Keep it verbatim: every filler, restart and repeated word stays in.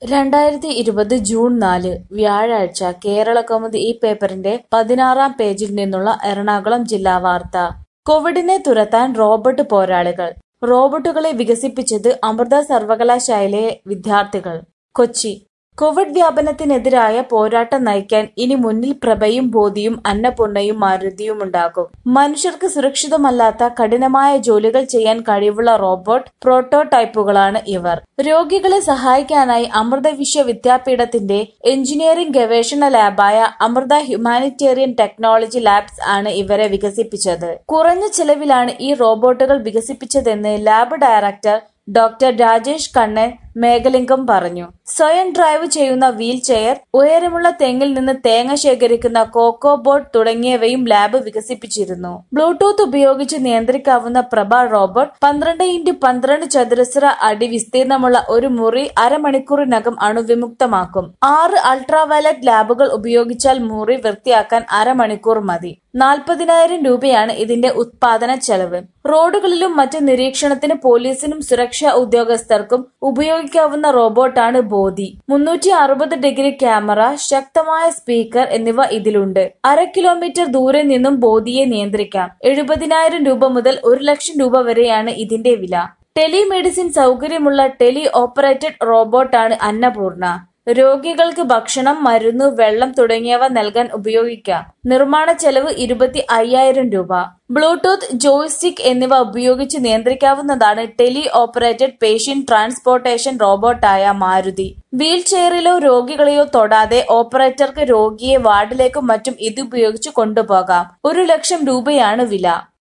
രണ്ടായിരത്തി ഇരുപത് ജൂൺ നാല് വ്യാഴാഴ്ച കേരളകൗമുദി ഈ പേപ്പറിന്റെ പതിനാറാം പേജിൽ നിന്നുള്ള എറണാകുളം ജില്ലാ വാർത്ത. കോവിഡിനെ തുരത്താൻ റോബോട്ട് പോരാളികൾ. റോബോട്ടുകളെ വികസിപ്പിച്ചത് അമൃത സർവകലാശാലയിലെ വിദ്യാർത്ഥികൾ. കൊച്ചി: കോവിഡ് വ്യാപനത്തിനെതിരായ പോരാട്ടം നയിക്കാൻ ഇനി മുന്നിൽ പ്രഭയും ബോധിയും അന്നപൂർണയും മാരുതിയുമുണ്ടാകും. മനുഷ്യർക്ക് സുരക്ഷിതമല്ലാത്ത കഠിനമായ ജോലികൾ ചെയ്യാൻ കഴിവുള്ള റോബോട്ട് പ്രോട്ടോടൈപ്പുകളാണ് ഇവർ. രോഗികളെ സഹായിക്കാനായി അമൃത വിശ്വവിദ്യാപീഠത്തിന്റെ എഞ്ചിനീയറിംഗ് ഗവേഷണ ലാബായ അമൃത ഹ്യൂമാനിറ്റേറിയൻ ടെക്നോളജി ലാബ്സ് ആണ് ഇവരെ വികസിപ്പിച്ചത്. കുറഞ്ഞ ചെലവിലാണ് ഈ റോബോട്ടുകൾ വികസിപ്പിച്ചതെന്ന് lab director doctor Rajesh Kannan Meghalingam പറഞ്ഞു. സ്വയം ഡ്രൈവ് ചെയ്യുന്ന വീൽ ചെയർ, ഉയരമുള്ള തെങ്ങിൽ നിന്ന് തേങ്ങ ശേഖരിക്കുന്ന കോക്കോ ബോട്ട് തുടങ്ങിയവയും ലാബ് വികസിപ്പിച്ചിരുന്നു. ബ്ലൂടൂത്ത് ഉപയോഗിച്ച് നിയന്ത്രിക്കാവുന്ന പ്രഭ റോബോട്ട് പന്ത്രണ്ട് ഇൻറ്റു പന്ത്രണ്ട് ചതുരശ്ര അടി വിസ്തീർണമുള്ള ഒരു മുറി അരമണിക്കൂറിനകം അണുവിമുക്തമാക്കും. ആറ് അൾട്രാവയലറ്റ് ലാബുകൾ ഉപയോഗിച്ചാൽ മുറി വൃത്തിയാക്കാൻ അരമണിക്കൂർ മതി. നാൽപ്പതിനായിരം രൂപയാണ് ഇതിന്റെ ഉത്പാദന ചെലവ്. റോഡുകളിലും മറ്റ് നിരീക്ഷണത്തിന് പോലീസിനും സുരക്ഷാ ഉദ്യോഗസ്ഥർക്കും ഉപയോഗിക്കാവുന്ന റോബോട്ടാണ് ബോധി. മുന്നൂറ്റി അറുപത് ഡിഗ്രി ക്യാമറ, ശക്തമായ സ്പീക്കർ എന്നിവ ഇതിലുണ്ട്. അര കിലോമീറ്റർ ദൂരെ നിന്നും ബോധിയെ നിയന്ത്രിക്കാം. എഴുപതിനായിരം രൂപ മുതൽ ഒരു ലക്ഷം രൂപ വരെയാണ് ഇതിന്റെ വില. ടെലിമെഡിസിൻ സൗകര്യമുള്ള ടെലി ഓപ്പറേറ്റഡ് റോബോട്ടാണ് അന്നപൂർണ. രോഗികൾക്ക് ഭക്ഷണം, മരുന്ന്, വെള്ളം തുടങ്ങിയവ നൽകാൻ ഉപയോഗിക്കാം. നിർമ്മാണ ചെലവ് ഇരുപത്തി അയ്യായിരം രൂപ. ബ്ലൂടൂത്ത്, ജോയ്സ്റ്റിക് എന്നിവ ഉപയോഗിച്ച് നിയന്ത്രിക്കാവുന്നതാണ് ടെലി ഓപ്പറേറ്റഡ് പേഷ്യന്റ് ട്രാൻസ്പോർട്ടേഷൻ റോബോട്ടായ മാരുതി. വീൽ ചെയറിലോ രോഗികളെയോ തൊടാതെ ഓപ്പറേറ്റർക്ക് രോഗിയെ വാർഡിലേക്കും മറ്റും ഇതുപയോഗിച്ച് കൊണ്ടുപോകാം. ഒരു ലക്ഷം രൂപയാണ് വില.